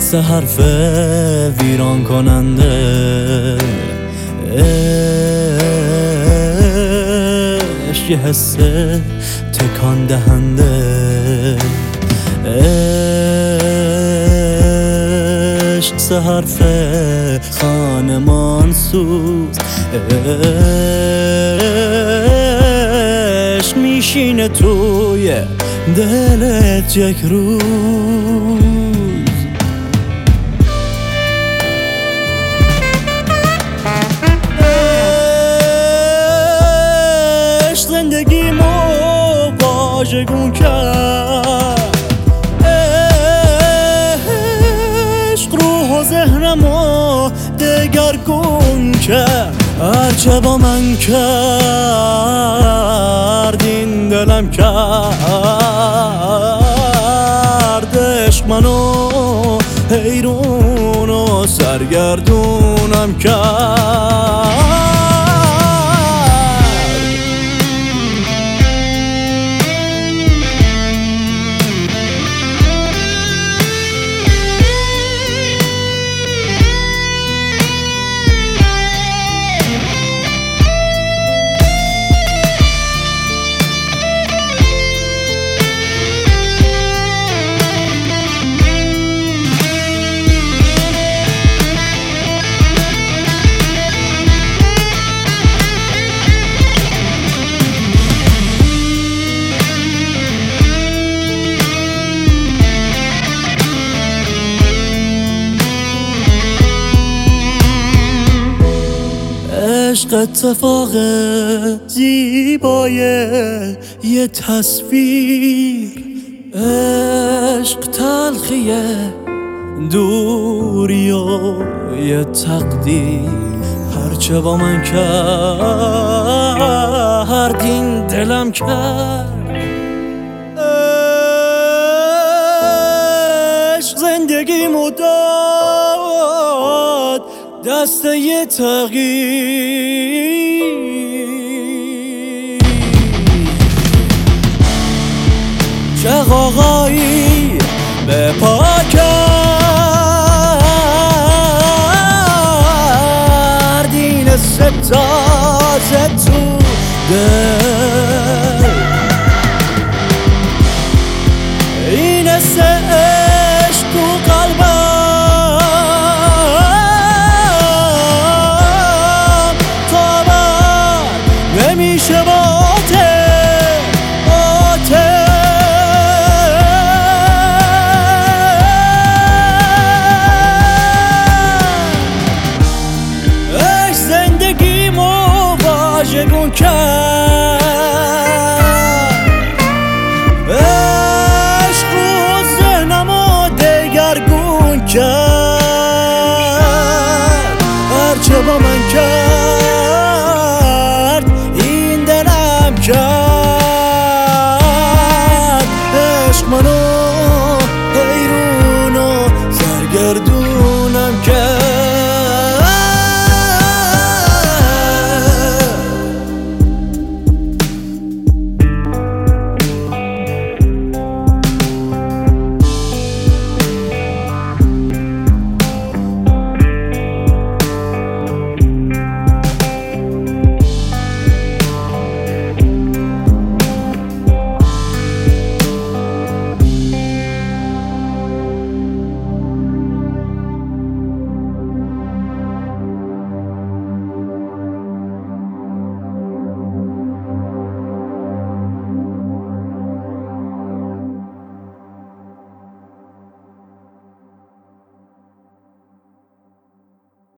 مثل حرف ویران کننده. عشق یه حس تکان دهنده. عشق مثل حرف خانمان سوز. عشق میشینه توی دلت یک روز. عشق زندگیمو واژگون کرد. عشق روح و ذهنمو دگرگون کرد. هرچه با من کرد این دلم کرد. عشق منو حیرون و سرگردونم کرد. عشق اتفاق زیبای یه تصویر. عشق تلخیه دوری و یه تقدیر. هرچه با من کرد این دلم کرد. عشق زندگیمو داد دست یه تغییر. چه غاغایی به پا کرد این ستازه تو